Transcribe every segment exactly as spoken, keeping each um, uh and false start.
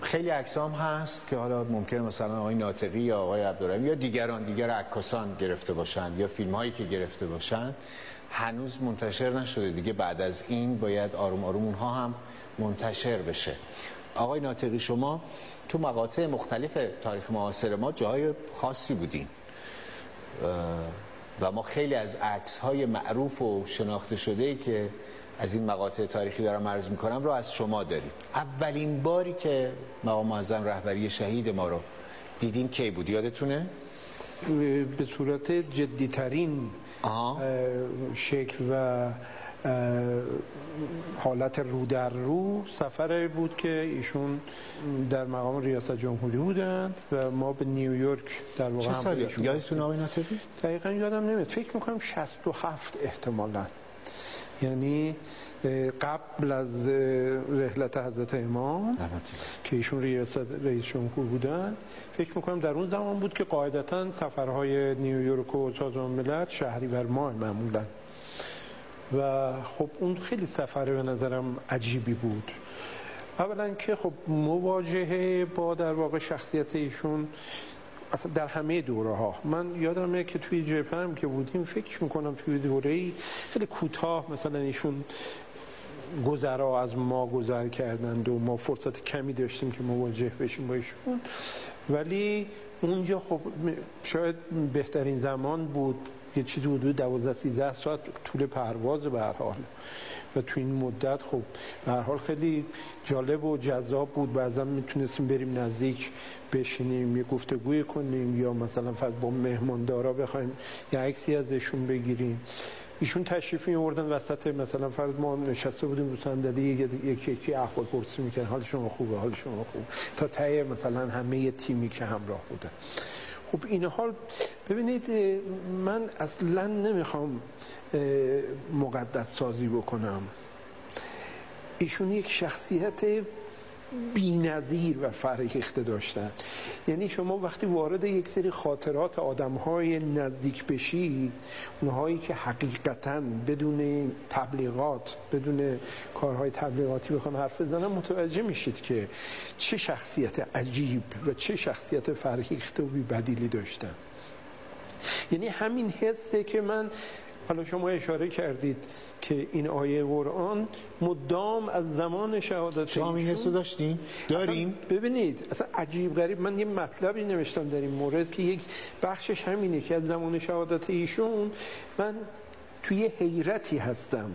خیلی عکسام هست که حالا ممکنه مثلا آقای ناطقی یا آقای عبدالرحیم یا دیگران دیگر عکاسان گرفته باشن یا فیلم هایی که گرفته باشن هنوز منتشر نشده دیگه. بعد از این باید آروم آروم اونها هم منتشر بشه. آقای ناطقی شما تو مقاطع مختلف تاریخ معاصر ما جاهای خاصی بودین و ما خیلی از عکس‌های معروف و شناخته شده‌ای که از این مقاطع تاریخی دارم عرض می‌کنم رو از شما داریم. اولین باری که مقام معظم رهبری شهید ما رو دیدین کی بود یادتونه؟ به صورت جدی‌ترین شکل و حالت رو در رو سفری بود که ایشون در مقام ریاست جمهوری بودند و ما به نیویورک در واقع چه سالی یادتون آقای ناطقی؟ دقیقاً یادم نمیاد، فکر میکنم شصت و هفت احتمالاً، یعنی قبل از رحلت حضرت امام که ایشون ریاست رئیس جمهور بودن. فکر میکنم در اون زمان بود که قاعدتاً سفرهای نیویورک و سازمان ملل شهریور ماه معمولاً و خب اون خیلی سفر به نظرم عجیبی بود. اولا که خب مواجهه با در واقع شخصیت ایشون اصلا در همه دوره ها، من یادمه که توی جبهه هم که بودیم فکر میکنم توی دوره‌ای خیلی کوتاه مثلا ایشون گذرا از ما گذر کردند و ما فرصت کمی داشتیم که مواجه بشیم با ایشون، ولی اونجا خب شاید بهترین زمان بود، یه چیزی حدود دوازده سیزده ساعت طول پرواز به هر حال و تو این مدت خب به هر حال خیلی جالب و جذاب بود. بعضا میتونستیم بریم نزدیک بشینیم یه گفتگوی کنیم یا مثلا فقط با مهماندارا بخوایم یه عکسی ازشون بگیریم. ایشون تشریف می‌آوردن وسط مثلا فرض ما نشسته بودیم رو صندلی یکی یکی احوال پرسی می‌کردن، حال شما خوبه، حال شما خوبه، تا ته مثلا همه تیمی که همراه بودن. خب این حال ببینید من اصلا نمیخوام مقدس سازی بکنم، ایشون یک شخصیت بی‌نظیر و فرهیخته داشتن. یعنی شما وقتی وارد یک سری خاطرات آدم‌های نزدیک بشید، اونهایی که حقیقتاً بدون تبلیغات بدون کارهای تبلیغاتی بخوان حرف بزنن متوجه میشید که چه شخصیت عجیب و چه شخصیت فرهیخته و بی‌بدیلی داشتن. یعنی همین حسه که من، حالا شما اشاره کردید که این آیه قرآن مدام از زمان شهادت شما این حسو داشتین؟ داریم؟ ببینید اصلا عجیب غریب، من یه مطلبی نوشتم در این مورد که یک بخشش همینه که از زمان شهادت ایشون من توی حیرتی هستم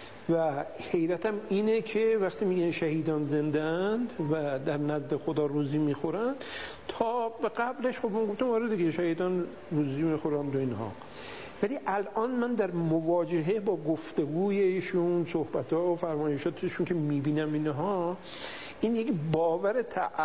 و حیرتم اینه که وقتی میگن شهیدان زنده‌اند و در نزد خدا روزی میخورن، تا به قبلش خب من گفتم آره دیگه شهیدان روزی میخورن و اینها، ولی الان من در مواجهه با گفتگوی ایشون، صحبت‌ها و فرمایشاتشون که میبینم اینها، این یک باور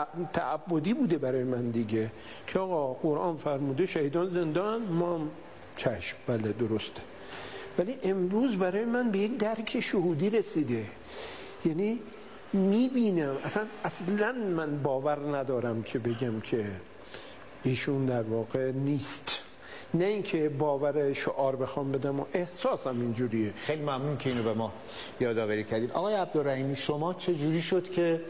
تعبدی بوده برای من دیگه که آقا قرآن فرموده شهیدان زندان، ما چشم بله درسته، ولی امروز برای من به یک درک شهودی رسیده. یعنی میبینم اصلا اصلا من باور ندارم که بگم که ایشون در واقع نیست، نه اینکه باور شعار بخوام بدم و احساسم اینجوریه. خیلی ممنون که اینو به ما یادآوری کردید. آقای عبدالرحیمی شما چه جوری شد که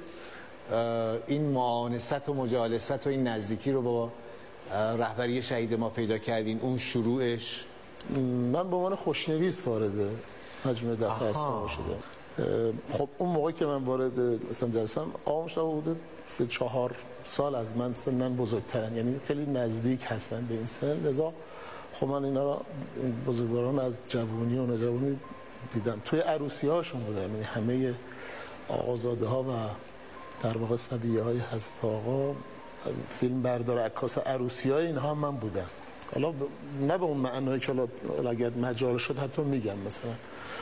این معانست و مجالست و این نزدیکی رو با رهبری شهید ما پیدا کردین؟ اون شروعش؟ من به عنوان خوشنویس وارد مجموعه دفعه اسلام شدم. خب اون موقع که من وارد اسلام جلسم آقا مشتاق بوده سه چهار سال از من سنن بزرگترن، یعنی خیلی نزدیک هستن به این سن، لذا خب من اینا بزرگواران از جوانی و نوجوانی دیدم، توی عروسی هاشون بودم، یعنی همه آقازاده ها و در واقع صبیه های هست آقا، فیلم بردار، عکاس عروسی های اینها هم من بودم. حالا نه به اون معنایی که حالا اگر مجال شد حتی میگم مثلا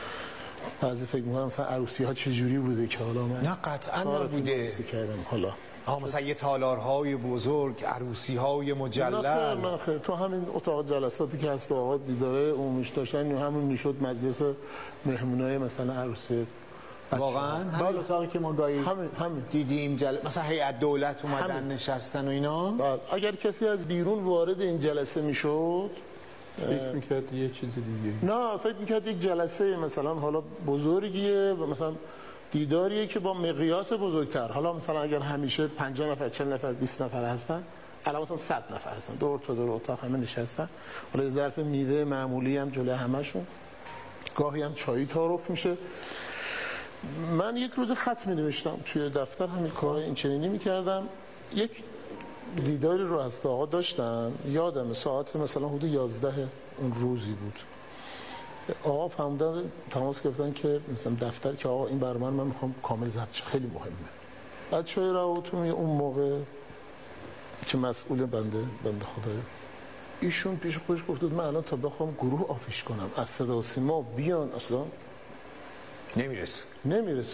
بعضی فکر می‌کنم مثلا عروسی ها چه جوری بوده که حالا من نه قطعا نبوده کردم. حالا آها مثلا یه تالارهای بزرگ، عروسی‌های مجلل. نه نه خیر، تو همین اتاق جلساتی که هست آقا دیداره عمومیش داشتن، همون میشد مجلس مهمونای مثلا عروسی. واقعا همین اتاقی که ما گاهی همین همین دیدیم جل... مثلا هیئت دولت اومدن همین. نشستن و اینا. بعد اگر کسی از بیرون وارد این جلسه میشد فکر میکرد یه چیز دیگه، نه فکر میکرد یک جلسه مثلا حالا بزرگیه و مثلا دیداریه که با مقیاس بزرگتر، حالا مثلا اگر همیشه پنجاه نفر، چهل نفر، بیست نفر هستن، الان مثلا صد نفر هستن، دور تا دور اتاق همه نشستن، حالا ظرف میوه معمولی هم جلوی همشون، گاهی هم چایی تعارف میشه. من یک روز خط می نوشتم توی دفتر، همین کارهای این چنینی میکردم. یک دیداری رو از آقا داشتم، یادم ساعت مثلا حدود یازده اون روزی بود. آقا فهمیدن، تماس گرفتن که مثلا دفتر که آقا این برنامه من میخوام کامل ضبط شه، خیلی مهمه. بچه‌های روابطون اون موقع که مسئول بنده بنده خدایا، ایشون پیش خودش گفت من الان تا بخوام گروه آفیش کنم از صدا و سیما بیان اصلا نمیرسه نمیرسه.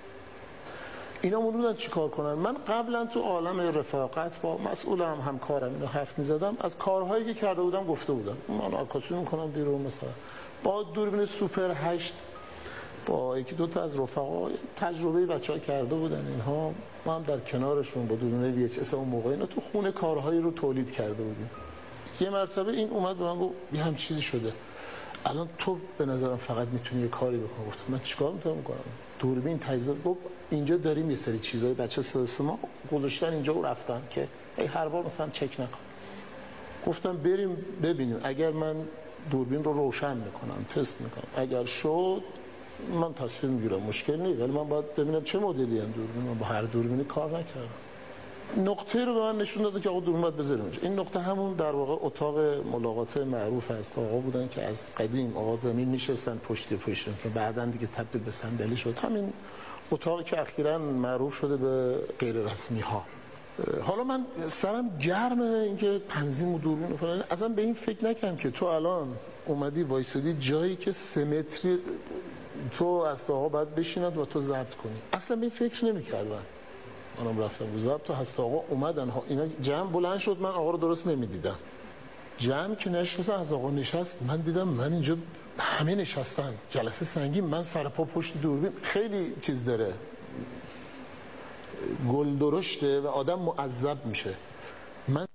اینا موندن چی کار کنن. من قبلا تو عالم رفاقت با مسئولم، همکارم اینو حرف میزدم، از کارهایی که کرده بودم گفته بودم. من عکاسی میکنم بیرون، مثلا با دوربین سوپر هشت با یکی دو تا از رفقا تجربه بچه‌ها کرده بودن اینها، ما هم در کنارشون با دوربین وی اچ اس اون موقع اینا تو خونه کارهایی رو تولید کرده بودیم. یه مرتبه این اومد به من گفت یه هم چیزی شده، الان تو به نظرم فقط میتونی یه کاری بکنی. گفتم من چیکار میتونم کنم؟ دوربین تجهیزات، گفت اینجا داریم یه سری چیزای بچه سه ما گذاشتن اینجا و رفتن که ای هر بار مثلا چک نکن. گفتم بریم ببینیم، اگر من دوربین رو روشن میکنم تست میکنم، اگر شد من تصمیم میگیرم، مشکل نیست، ولی من باید ببینم چه مدلی ان دوربین. من با هر دوربینی کار نکردم. نقطه رو به من نشون داده که آقا دوربین باید بذاریم اونجا. این نقطه همون در واقع اتاق ملاقات معروف است. آقا بودن که از قدیم آقا زمین میشستن پشت پشت که بعداً دیگه تبدیل به صندلی شد. همین اتاقی که اخیراً معروف شده به غیر رسمی ها. حالا من سرم گرمه اینکه تنظیم و دوربین و فلان، اصلا به این فکر نکنم که تو الان اومدی وایسادی جایی که سه متری تو از آقا باید بشیند و تو ضبط کنی. اصلا به این فکر نمی‌کردم. منم رفتم رو ضبط، هست آقا اومدن ها، اینا جمع بلند شد، من آقا رو درست نمیدیدم. جمع که نشست، از آقا نشست، من دیدم من اینجا همه نشستن، جلسه سنگین، من سر پا پشت دوربین. خیلی چیز داره، گل درشته و آدم معذب میشه. من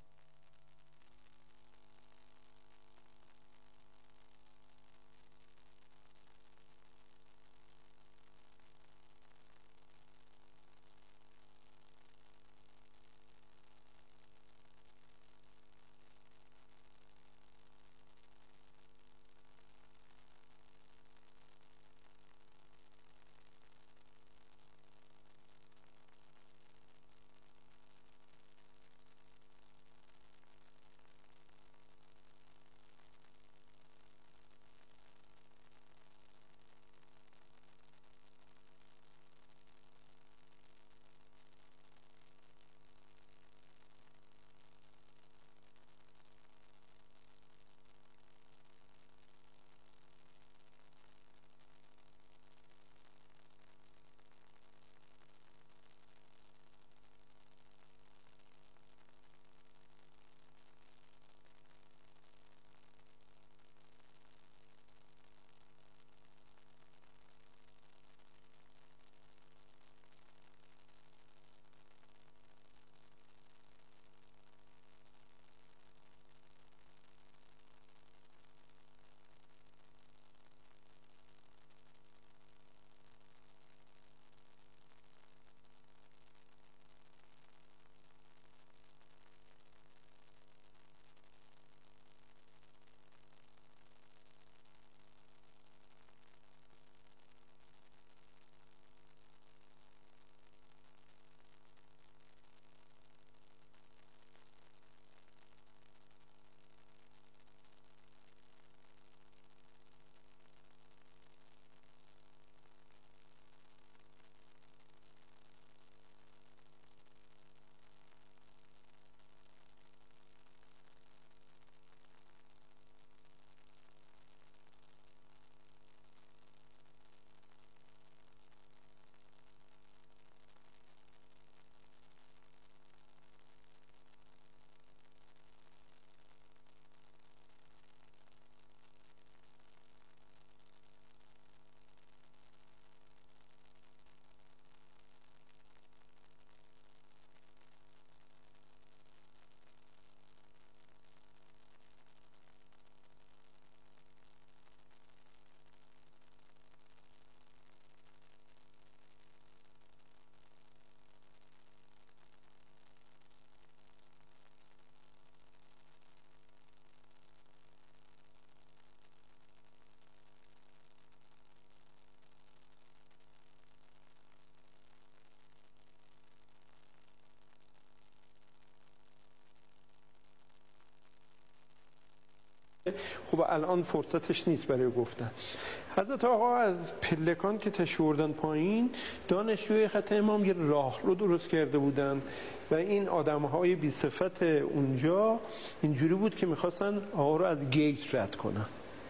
خب الان فرصتش نیست برای گفتن. حضرت آقا از پلکان که تشریف بردن پایین، دانشجوی خط امام یه راه رو درست کرده بودن و این آدم‌های بی صفت اونجا اینجوری بود که می‌خواستن آقا رو از گیت رد کنن.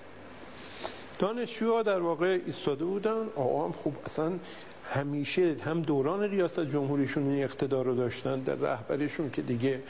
دانشجوها در واقع ایستاده بودن، آقا هم خوب اصلا همیشه هم دوران ریاست جمهوریشون این اقتدار رو داشتن، در رهبریشون که دیگه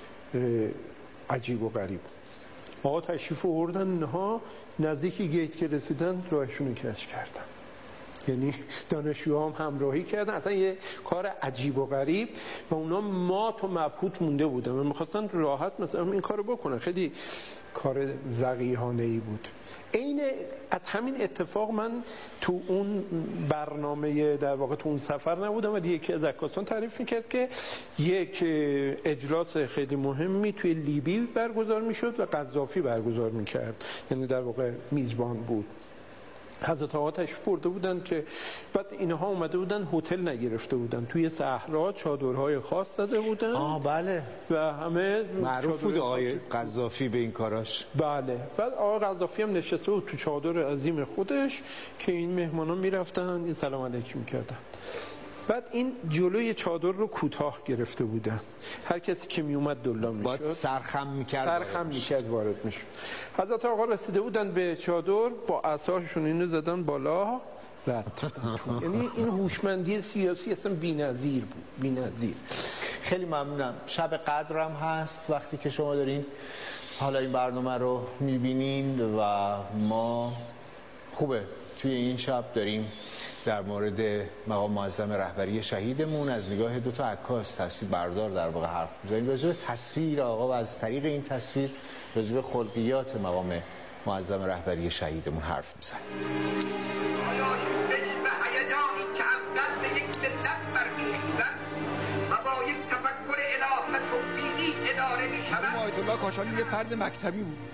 عجیب و غریب. آقا تشریف آوردن، اینها نزدیک گیت که رسیدن راهشون رو کج کردن، یعنی دانشجوها هم همراهی کردن، اصلا یه کار عجیب و غریب و اونا مات و مبهوت مونده بودن و میخواستن راحت مثلا این کارو بکنن. خیلی کار وقیحانه‌ای بود. عین از همین اتفاق من تو اون برنامه در واقع تو اون سفر نبودم، ولی یکی از عکاسان تعریف میکرد که یک اجلاس خیلی مهمی توی لیبی برگزار میشد و قذافی برگزار میکرد، یعنی در واقع میزبان بود. حضرت آقا تشریف برده بودن که بعد اینها اومده بودن، هتل نگرفته بودن، توی صحرا چادرهای خاص زده بودن. آه بله، و همه معروف بود آقای قذافی به این کاراش. بله. بعد آقای قذافی هم نشسته بود تو چادر عظیم خودش که این مهمانان میرفتن این سلام علیک میکردن. بعد این جلوی چادر رو کوتاه گرفته بودن، هر کسی که می اومد دلا میشد، بعد سرخم میکرد سرخم میکرد وارد میشد. حضرت آقا رسیده بودن به چادر، با عصاشون اینو زدن بالا رد. یعنی این هوشمندی سیاسی اصلا بی‌نظیر بود، بی‌نظیر. خیلی ممنونم. شب قدرم هست وقتی که شما دارین حالا این برنامه رو میبینین و ما خوبه توی این شب داریم در مورد مقام معظم رهبری شهیدمون از نگاه دو تا عکاس تصویر بردار در واقع حرف می‌زنیم، راجع به تصویر آقا و از طریق این تصویر راجع به خلقیات مقام معظم رهبری شهیدمون حرف می‌زنیم. آیا شورش و هیجانی که اول به یک ملت برمی‌انگیزد و با یک تفکر الهه توحیدی اداره می‌شود؟ آیت الله کاشانی یه فرد مکتبی بود.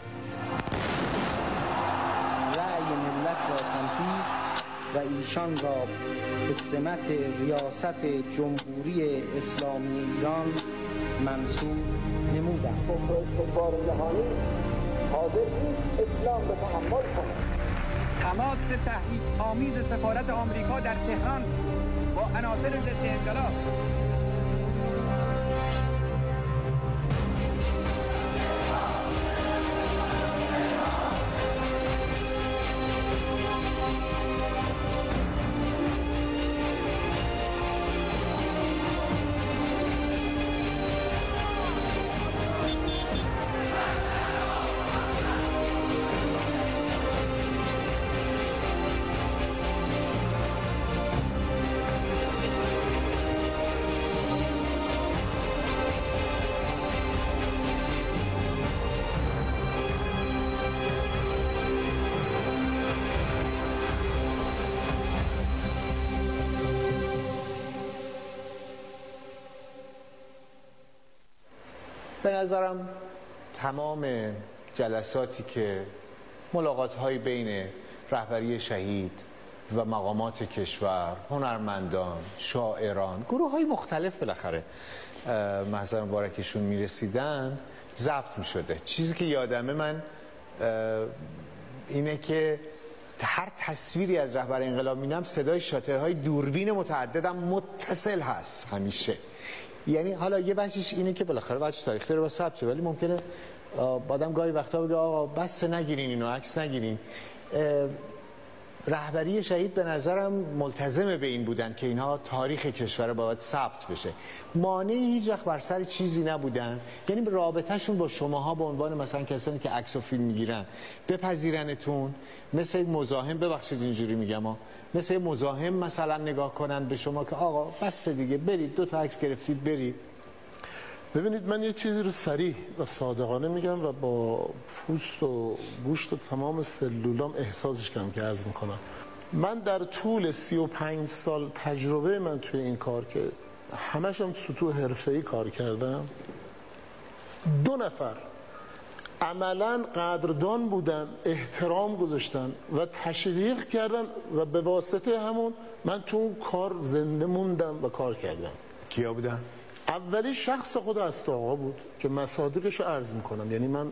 رأی ملت را تنفیذ و ایشان را به سمت ریاست جمهوری اسلامی ایران منصوب نمودند. کفار جهانی حاضر نیست اسلام به تحمل کند. تماس تحریک آمیز سفارت آمریکا در تهران با عناصر ضد انقلاب. به نظرم تمام جلساتی که ملاقات‌های بین رهبری شهید و مقامات کشور، هنرمندان، شاعران، گروه‌های مختلف بالاخره محضر مبارکشون میرسیدن ضبط میشده. چیزی که یادمه من اینه که هر تصویری از رهبر انقلاب می‌بینم صدای شاترهای دوربین متعددم متصل هست همیشه. یعنی حالا یه بچش اینه که بالاخره بچه تاریخی رو با ثبت شه، ولی ممکنه آدم گاهی وقتا بگه آقا بس نگیرین اینو، عکس نگیرین. رهبری شهید به نظرم ملتزم به این بودن که اینها تاریخ کشور باید ثبت بشه. مانعی هیچ وقت بر سر چیزی نبودن، یعنی رابطهشون با شماها به عنوان مثلا کسانی که عکس و فیلم میگیرن بپذیرنتون، مثل مزاحم، ببخشید اینجوری میگم ها، مثل مزاحم مثلا نگاه کنن به شما که آقا بس دیگه برید دو تا عکس گرفتید برید. ببینید من یه چیزی رو صریح و صادقانه میگم و با پوست و گوشت و تمام سلولام احساسش کنم که عرض میکنم. من در طول سی و پنج سال تجربه من توی این کار که همشم سطوح حرفه‌ای کار کردم، دو نفر عملاً قدردان بودن، احترام گذاشتن و تشویق کردن و به واسطه همون من تو اون کار زنده موندم و کار کردم. کیا بودن؟ اولی شخص خود است آقا بود که مصادیقش رو عرض میکنم، یعنی من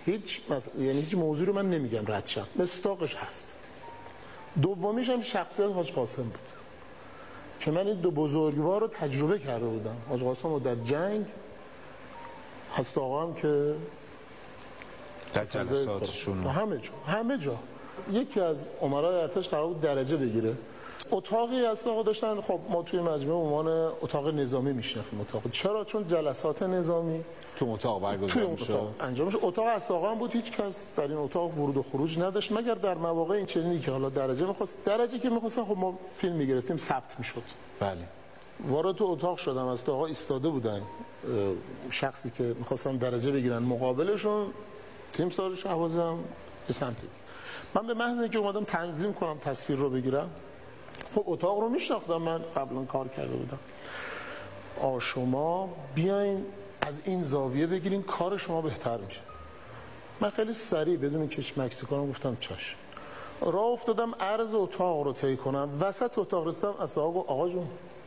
هیچ مس... یعنی هیچ موضوع رو من نمیگم رد شم، مصداقش هست. دومیش هم شخصیت حاج قاسم بود که من این دو بزرگوار رو تجربه کرده بودم. حاج قاسم رو در جنگ، هست آقا هم که در جلساتشون همه جا همه جا یکی از امرای ارتش قرار بود درجه بگیره. اتاقی هست آقا داشتن، خب ما توی مجموعه عنوان اتاق نظامی میشناختیم. اتاق چرا؟ چون جلسات نظامی تو اتاق برگزار میشه، انجام میشه. اتاق از آقا هم بود، هیچ کس در این اتاق ورود و خروج نداشت مگر در مواقع این چنینی که حالا درجه می‌خواست، درجه که می‌خواستن خب ما فیلم می‌گرفتیم ثبت می‌شد. بله. وارد تو اتاق شدم، از آقا ایستاده بودن شخصی که می‌خواستن درجه بگیرن، مقابلشون تیم سازش شهبازم به سمت من، به محض اینکه اومدم تنظیم کنم تصویر رو بگیرم، خب اتاق رو میشناختم، من قبلا کار کرده بودم. آ شما بیاین از این زاویه بگیرین کار شما بهتر میشه. من خیلی سریع بدون کشمکسی کنم گفتم چشم. راه افتادم عرض اتاق رو طی کنم، وسط اتاق رسیدم، از آقا آقا جون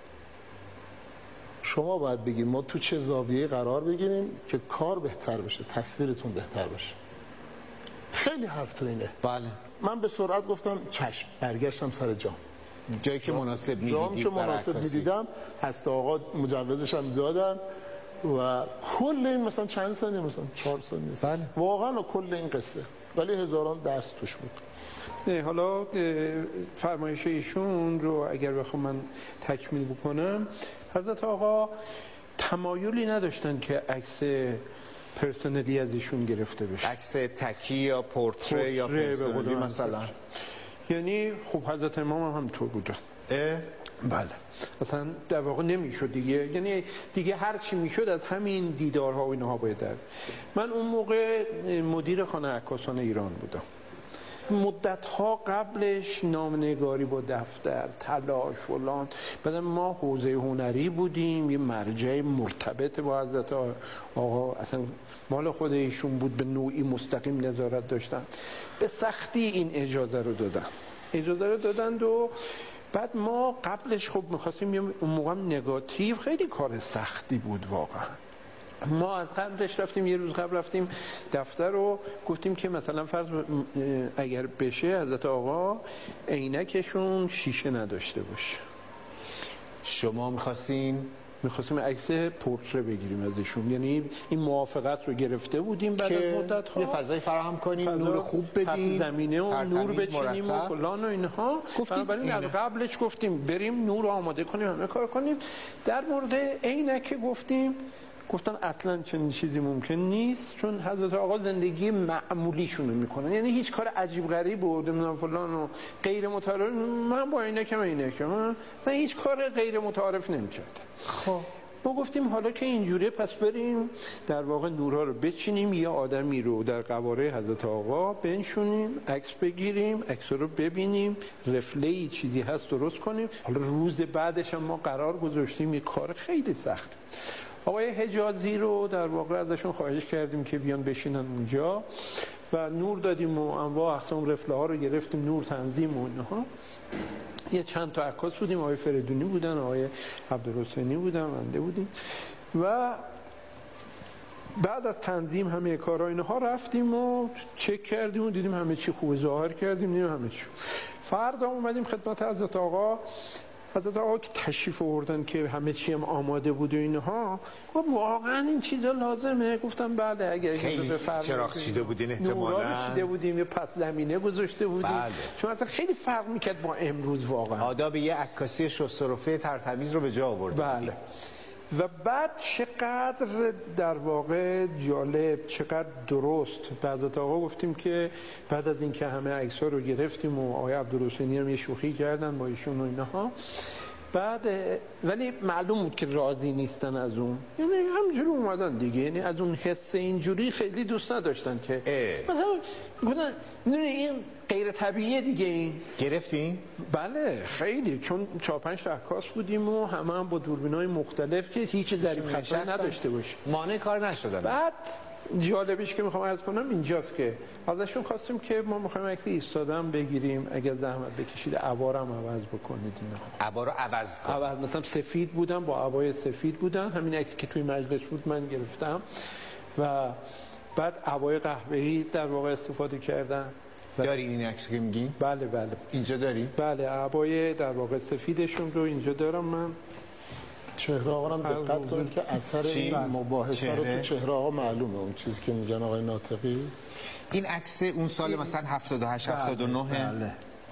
شما باید بگید ما تو چه زاویه قرار بگیریم که کار بهتر بشه، تصویرتون بهتر بشه. خیلی حرف تو اینه. بله. من به سرعت گفتم چشم، برگشتم سر جام. جایی که مناسب می‌دیدید، جام که مناسب می‌دیدم، هست آقا مجوزش هم دادن و کل این مثلا چند ثانیه، مثلا چهار ثانیه، بله. واقعا کل این قصه، ولی هزاران درس توش بود. نه حالا فرمایش ایشون رو اگر بخوام من تکمیل بکنم، حضرت آقا تمایلی نداشتن که عکس پرسنلی از ایشون گرفته بشه، عکس تکی یا پورتره یا پرسنلی مثلا. یعنی خب حضرت امام هم همینطور بودن. بله اصلا در واقع نمیشد دیگه، یعنی دیگه هر چی میشد از همین دیدارها و اینها باید در. من اون موقع مدیر خانه عکاسان ایران بودم. مدت‌ها قبلش نامنگاری با دفتر، تلاش فلان، بعد ما حوزه هنری بودیم، یه مرجع مرتبط با حضرت آقا، اصلا مال خود ایشون بود، به نوعی مستقیم نظارت داشتن. به سختی این اجازه رو دادن اجازه رو دادند و بعد ما قبلش خب می‌خواستیم، اون موقع نگاتیو خیلی کار سختی بود واقعا. ما از قبلش رفتیم، یه روز قبل رفتیم دفتر رو گفتیم که مثلا فرض اگر بشه حضرت آقا عینکشون شیشه نداشته باشه. شما می‌خواستین می‌خواستیم عکس پورتره بگیریم ازشون، یعنی این موافقت رو گرفته بودیم بعد از مدت‌ها یه فضای فراهم کنیم، نور خوب بدیم، زمینه و نور بچینیم و فلان و اینها. بنابراین از قبلش گفتیم بریم نور آماده کنیم، همه کار کنیم. در مورد عینک گفتیم گفتن اصلا چنین چیزی ممکن نیست، چون حضرت آقا زندگی معمولیشون رو میکنن، یعنی هیچ کار عجیب غریب و نمیدونم فلان و غیر متعارف. من با عینکم عینکم مثلا هیچ کار غیر متعارف نمیکردم. خب ما گفتیم حالا که اینجوریه پس بریم در واقع نورها رو بچینیم، یه آدمی رو در قواره حضرت آقا بنشونیم، عکس بگیریم، عکس رو ببینیم، رفله‌ای چیزی هست درست کنیم. حالا روز بعدش هم ما قرار گذاشتیم، یه کار خیلی سخت. آقای حجازی رو در واقع ازشون خواهش کردیم که بیان بشینن اونجا و نور دادیم و انواع اقسام رفله ها رو گرفتیم، نور تنظیم و اینها. یه چند تا عکاس بودیم، آقای فریدونی بودن، آقای عبدالحسینی بودن، بنده بودیم و بعد از تنظیم همه کارا اینها رفتیم و چک کردیم و دیدیم همه چی خوب، ظاهر کردیم دیدیم همه چی. فردا اومدیم خدمت حضرت آقا. حضرت آقا که تشریف آوردن که همه چی هم آماده بود و اینها، گفت واقعا این چیزا لازمه؟ گفتم بله. اگر خیلی چراغ چیده بودین احتمالاً، نورا چیده بودیم، یه پس زمینه گذاشته بودیم. بله. چون اصلا خیلی فرق میکرد با امروز واقعا. آداب یه عکاسی شسترفه ترتمیز رو به جا آورد. بله. و بعد چقدر در واقع جالب، چقدر درست. حضرت آقا گفتیم که بعد از اینکه همه عکس‌ها رو گرفتیم و آقای عبدالحسینی هم یه شوخی کردن با ایشون و اینها، بعد ولی معلوم بود که راضی نیستن از اون، یعنی همینجوری اومدن دیگه، یعنی از اون حس اینجوری خیلی دوست نداشتن که مثلا گفتن این غیر طبیعیه دیگه. این گرفتین؟ بله خیلی، چون چهار پنج تا عکاس بودیم و همه هم با دوربینای مختلف که هیچ ضریب خطایی نداشته باشه، مانع کار نشدن. بعد جالبیش که میخوام عرض کنم اینجاست که ازشون خواستیم که ما میخوایم عکس ایستادم بگیریم، اگر زحمت بکشید عبارم عوض بکنید. اینا عبا رو عوض کن. عوض مثلا سفید بودن، با عبای سفید بودن، همین عکسی که توی مجلس بود من گرفتم و بعد عبای قهوه‌ای در واقع استفاده کردن. دارین این عکس که میگین؟ بله بله اینجا داری؟ بله عبای در واقع سفیدشون رو اینجا دارم من. چهره آقا هم دقت کنید که اثر این مباحثه رو تو چهره آقا معلومه، اون چیزی که میگن آقای ناطقی. این عکس اون سال مثلا هفتاد و هشت هفتاد و نه بله.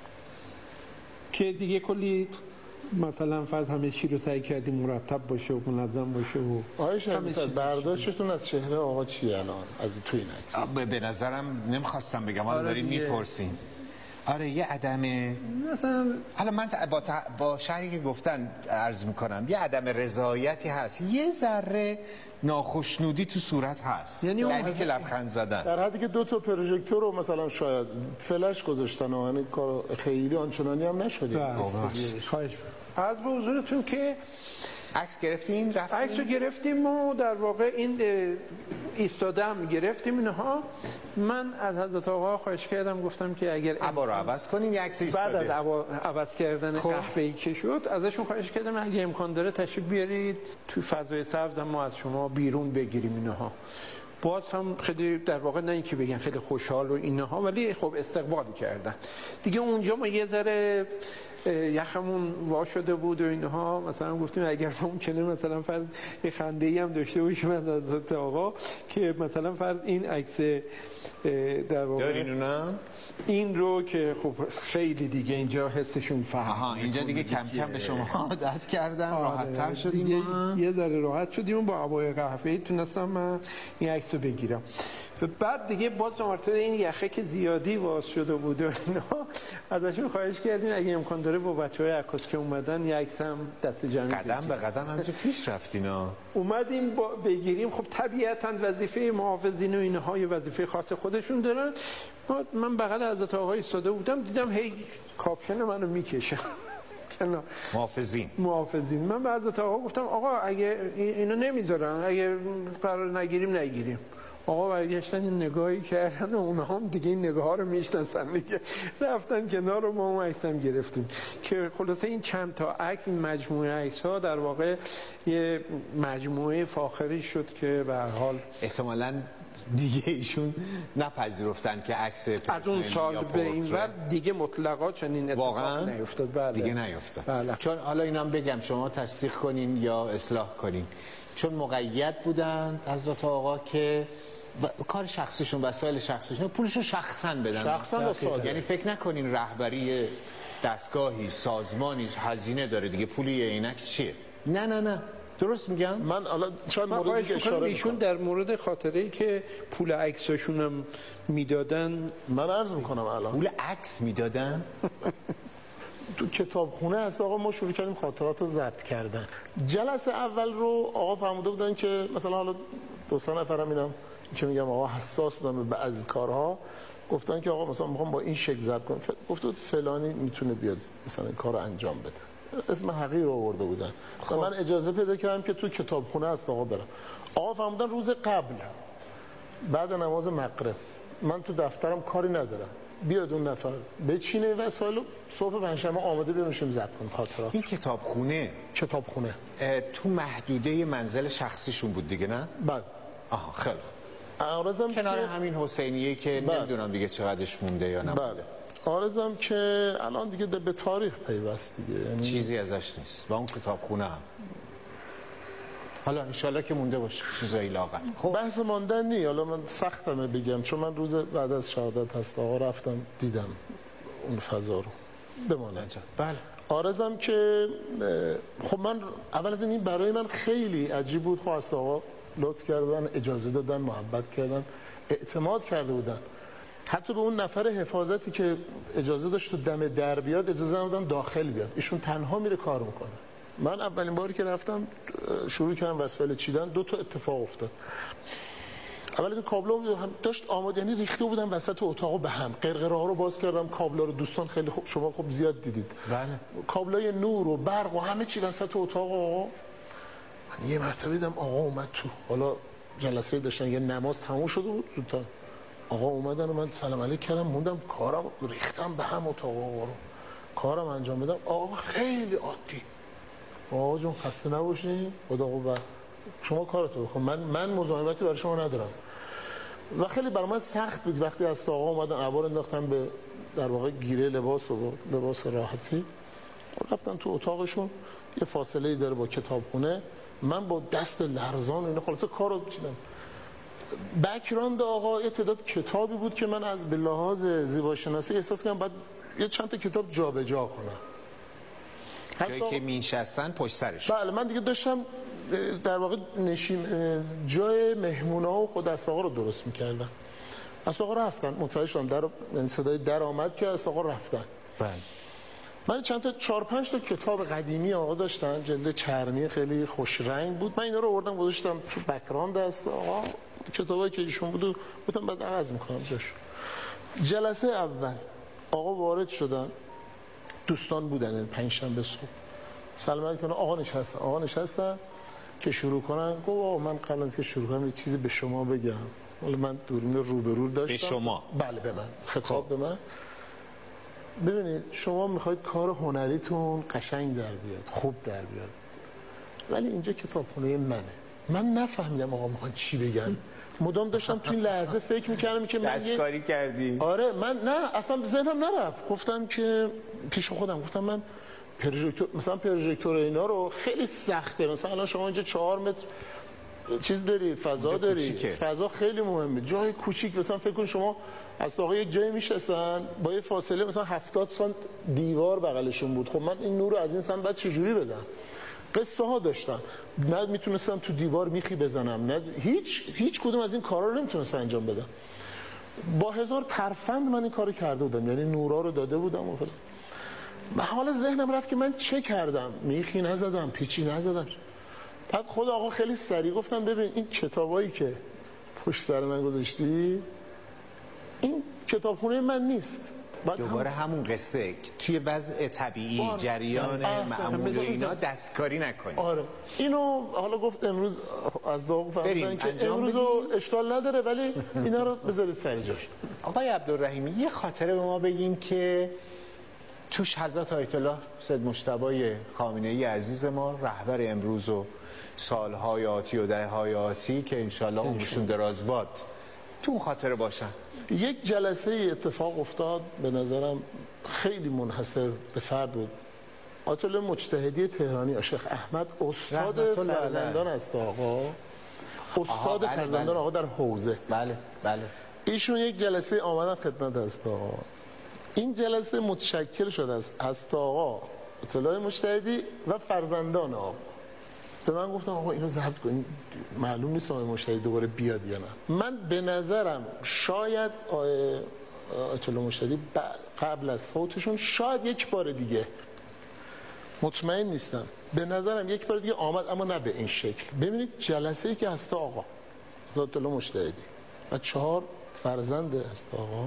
که دیگه کلی مثلا فرض همه چی رو سعی کردیم مرتب باشه و منظم باشه و آقای شریفت برداشتتون از چهره آقا چیه الان از تو این عکس؟ به نظرم نمیخواستم بگم، حالا دارین میپرسین. آره یه عدم مثلا حالا من با, ت... با شرحی که گفتن عرض میکنم یه عدم رضایتی هست، یه ذره ناخشنودی تو صورت هست، یعنی اون که لبخند زدن در حدی که دو تا پروژکتور رو مثلا شاید فلش گذاشتن، یعنی کار خیلی آنچنانی هم نشده. خواهش از به حضورتون که عکس گرفتیم رفتیم عکس رو گرفتیم و در واقع این ایستادم گرفتیم اینها. من از حضرت آقا خواهش کردم گفتم که اگر عبا رو عوض کنیم، یه عکس ایستاده بعد از عبا عوض کردن قهوه‌ای که شد ازشون خواهش کردم اگه امکان داره تشریف بیارید تو فضای سبز ما از شما بیرون بگیریم اینها. باز هم خیلی در واقع نه اینکه بگن خیلی خوشحال و اینها، ولی خب استقبال کردن دیگه. اونجا ما یه ذره یخمون وا شده بود و اینها، مثلا گفتیم اگر ممکنه مثلا فرض یه خنده‌ای هم داشته باشیم از حضرت آقا که مثلا فرض این عکس در واقع دارین اونم این رو که خب خیلی دیگه اینجا حسشون فهم. آها اینجا دیگه کم کم به شما عادت کردن، راحت تر شدیم، یه ذره راحت شدیم. با عبای قهوه‌ای تونستم من این عکس رو بگیرم. بعد دیگه باز مرتبه این یخه که زیادی باز شده بود و اینا ازشون خواهش کردیم اگه امکان داره با بچهای عکاس که اومدن یه عکس هم دست جمعی قدم به قدم همینجا پیش رفتینا اومدیم بگیریم. خب طبیعتاً وظیفه محافظین و اینها یه وظیفه خاص خودشون دارن. من بغل حضرت آقا ایستاده بودم دیدم هی کاپشن منو میکشه محافظین محافظین من به حضرت آقا گفتم آقا اگه اینو نمیذارن اگه قرار نگیریم نگیریم. آقا برگشتن این نگاهی کردن و اونها هم دیگه این نگاه ها رو میشناسن دیگه، رفتن کنار و ما اون عکس هم گرفتیم که خلاصه این چند تا عکس، این مجموعه عکس ها در واقع یه مجموعه فاخری شد که به هر حال احتمالاً دیگه ایشون نپذیرفتن که عکس از اون سال به این ور دیگه مطلقا چنین اتفاق نیفتاد. بله. دیگه نیفتاد. بله. چون حالا اینم بگم شما تصدیق کنین یا اصلاح کنین، چون مقید بودن حضرت آقا که و... کار شخصیشون، وسایل شخصیشون، پولشون شخصاً بدن. شخصاً ساده. یعنی فکر نکنین رهبری دستگاهی سازمانی هزینه داره دیگه پولی عینک چیه؟ نه نه نه درست میگم. من حالا چند مورد دیگه اشاره ایشون در مورد خاطره‌ای که پول عکساشون هم میدادن من عرض میکنم الان پول عکس میدادن تو کتابخونه هست آقا ما شروع کردیم خاطرات رو ضبط کردن. جلسه اول رو آقا فهمیده بودن که مثلا حالا دو سه نفرم اینم که میگم آقا حساس بودن به بعضی کارها، گفتن که آقا مثلا میخوام با این شکل ضبط کنم، گفت فلانی میتونه بیاد مثلا این کارو انجام بده، اسم حقیر رو آورده بودن. خب من اجازه پیدا کردم که تو کتابخونه است آقا برم. آقا فهمیدن روز قبل بعد نماز مغرب من تو دفترم کاری ندارم، بیاد اون نفر بچینه وسایل صبح پنجشنبه آماده بمشیم ضبط کنیم خاطرات. این کتابخونه کتابخونه تو محدوده منزل شخصیشون بود دیگه نه؟ بله. آها خیلی آرزم کنار که... همین حسینیه که بله. نمیدونم دیگه چقدرش مونده یا نه. بله. آرزم که الان دیگه به تاریخ پیوست دیگه، یعنی چیزی ازش نیست و اون کتابخونه هم حالا انشالله که مونده باشه چیزایی لاغر. خب بحث ماندن نی، حالا من سختمه بگم چون من روز بعد از شهادت هست آقا رفتم دیدم اون فضا رو بمانه. بله. آرزم که خب من اول از این برای من خیلی عجیب بود، خواست آقا لطف کردن، اجازه دادن، محبت کردن، اعتماد کرده بودن. حتی به اون نفر حفاظتی که اجازه داشت تو دم در بیاد اجازه ندادن داخل بیاد، ایشون تنها میره کار میکنه. من اولین باری که رفتم شروع کردم وسایل چیدن، دو تا اتفاق افتاد. اول اینکه کابلا داشت آماده، یعنی ریخته بودن وسط اتاق به هم، قرقره ها رو باز کردم، کابلا رو دوستان خیلی خوب شما خوب زیاد دیدید. بله. کابلای نور و برق و همه چی وسط اتاق آقا. من یه مرتبه دیدم آقا اومد تو، حالا جلسه داشتن یه نماز تموم شده بود زودتر. آقا اومدن و من سلام علیک کردم، موندم کارم ریختم به هم اتاق آقا رو. کارم انجام بدم. آقا خیلی عادی. آقا جون خسته نباشی، خدا قوت. شما کارتو بکن. من من مزاحمتی برای شما ندارم. و خیلی برای من سخت بود وقتی از آقا اومدن عبار انداختن به در واقع گیره لباس و لباس راحتی رفتن تو اتاقشون، یه فاصله ای داره با کتابخونه، من با دست لرزان اینا خلاصه کارو چیدم. بک‌گراند آقا یه تعداد کتابی بود که من از به لحاظ زیباشناسی احساس کردم باید یه چند تا کتاب جابجا کنم. جایی که می‌نشستن پشت سرش. بله من دیگه داشتم در واقع نشین جای مهمونا و خود از آقا رو درست می‌کردم. از آقا رفتن، متوجه شدم در یعنی صدای در آمد که از آقا رفتن. بله. من چند تا چهار پنج تا کتاب قدیمی آقا داشتن، جلد چرمی خیلی خوش رنگ بود. من اینا رو آوردم گذاشتم تو بک‌گراند است آقا، کتابایی که ایشون بود گفتم بعد عوض می‌کنم جاش. جلسه اول آقا وارد شدن، دوستان بودن پنج شنبه صبح. سلام علیکم آقا نشستن. آقا نشستن که شروع کنن. گفت آقا من قبل از که شروع کنم یه چیزی به شما بگم. ولی من دوربین رو روبرو داشتم. به شما؟ بله به من. خطاب به من. ببینید شما میخواید کار هنریتون قشنگ در بیاد، خوب در بیاد، ولی اینجا کتابخونه منه. من نفهمیدم آقا میخوان چی بگن. مدام داشتم تو این لحظه فکر میکردم که من دستکاری یه... کردی؟ آره من نه اصلا ذهنم نرفت. گفتم که پیش خودم گفتم من پروژکتور مثلا پروژکتور اینا رو خیلی سخته، مثلا الان شما اینجا چهار متر چیز داری، فضا داری، فضا خیلی مهمه. جای کوچیک مثلا فکر کن شما از واقع یک جایی میشستن با یه فاصله مثلا هفتاد سانت دیوار بغلشون بود. خب من این نور رو از این سمت بعد چجوری بدم؟ قصه ها داشتم، نه میتونستم تو دیوار میخی بزنم، نه هیچ هیچ کدوم از این کارا رو نمیتونستم انجام بدم. با هزار ترفند من این کارو کرده بودم، یعنی نورا رو داده بودم و فلان. حالا ذهنم رفت که من چه کردم؟ میخی نزدم، پیچی نزدم. بعد خود آقا خیلی سریع گفتم ببین این کتابایی که پشت سر من گذاشتی این کتابخونه من نیست. دوباره هم... همون قصه توی وضع طبیعی بار... جریان معمول اینا دستکاری نکنی. آره اینو حالا گفت امروز از داغ فهمیدن که امروز اشکال نداره ولی اینا رو بذارید سر جاش. آقای عبدالرحیمی یه خاطره به ما بگیم که توش حضرت آیت الله سید مجتبی خامنه‌ای عزیز ما رهبر امروز و سالهای آتی و دههای آتی که انشالله عمرشون دراز باد تو اون خاطره باشن. یک جلسه اتفاق افتاد به نظرم خیلی منحصر به فرد بود. آیت الله مجتهدی تهرانی شیخ احمد استاد فرزندان است آقا، استاد بله فرزندان بله. آقا در حوزه. بله بله. ایشون یک جلسه آمدن خدمت است آقا. این جلسه متشکل شده است از آقا آیت الله مجتهدی و فرزندان آقا. به من گفتم آقا اینو ضبط کن، معلوم نیست آقای مجتهدی دوباره بیاد یا نه. من به نظرم شاید آیت الله مجتهدی قبل از فوتشون شاید یک بار دیگه، مطمئن نیستم، به نظرم یک بار دیگه آمد اما نه به این شکل. ببینید جلسه ای که هست آقا آیت الله مجتهدی و چهار فرزند هست آقا.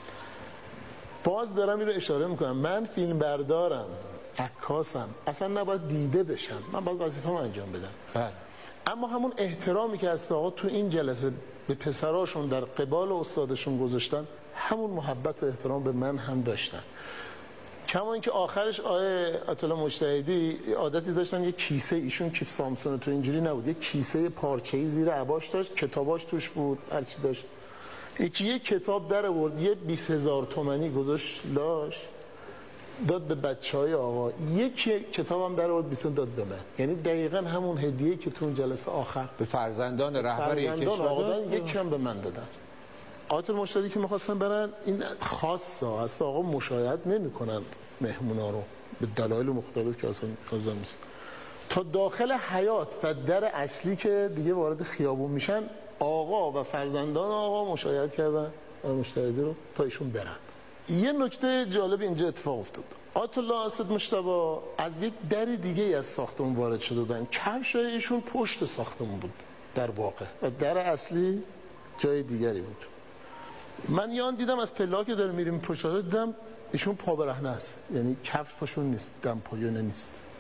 باز دارم این رو اشاره میکنم، من فیلم بردارم، عکاسم، اصلا نباید دیده بشم، من باید وظیفه‌مو انجام بدم. بله. اما همون احترامی که از آقا تو این جلسه به پسراشون در قبال استادشون گذاشتن، همون محبت و احترام به من هم داشتن. کما اینکه آخرش آیه آیت الله مجتهدی عادتی داشتن یه کیسه، ایشون کیف سامسون تو اینجوری نبود، یه کیسه پارچه‌ای زیر عباش داشت، کتاباش توش بود، هر چی داشت. یکی یه کتاب در آورد، یه بیست هزار تومانی گذاشت لاش، داد به بچهای آقا. یک کتابم در آورد بیست داد به من. یعنی دقیقاً همون هدیه‌ای که تو اون جلسه آخر به فرزندان رهبر یک کشور یکم به من دادن. آیت الله مجتهدی که می‌خواستن برن، این خاصه است آقا، مشاهده نمی‌کنن مهمونا رو به دلایل مختلف که اصلا لازم نیست. تا داخل حیات و در اصلی که دیگه وارد خیابون میشن، آقا و فرزندان آقا مشاهده کردن آقای مجتهدی رو تا ایشون برن. یه نکته جالب اینجا اتفاق افتاد. آیت الله سید مجتبی از یک در دیگه از ساختمون وارد شده بودن، کفش ایشون پشت ساختمون بود در واقع و در اصلی جای دیگری بود. من یان دیدم از پلا که داره میریم پشت دیدم ایشون پا برهنه است، یعنی کفش پاشون نیست، دم پایونه نیست.